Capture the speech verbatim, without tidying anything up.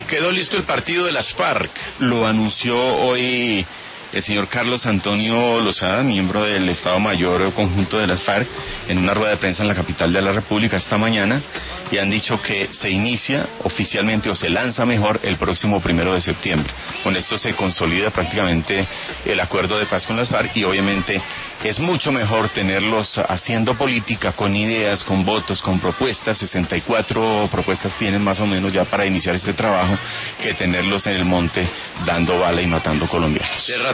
Quedó listo el partido de las FARC. Lo anunció hoy el señor Carlos Antonio Lozada, miembro del Estado Mayor Conjunto de las FARC, en una rueda de prensa en la capital de la República esta mañana, y han dicho que se inicia oficialmente o se lanza mejor el próximo primero de septiembre. Con esto se consolida prácticamente el acuerdo de paz con las FARC y obviamente es mucho mejor tenerlos haciendo política con ideas, con votos, con propuestas. sesenta y cuatro propuestas tienen más o menos ya para iniciar este trabajo, que tenerlos en el monte dando bala y matando colombianos.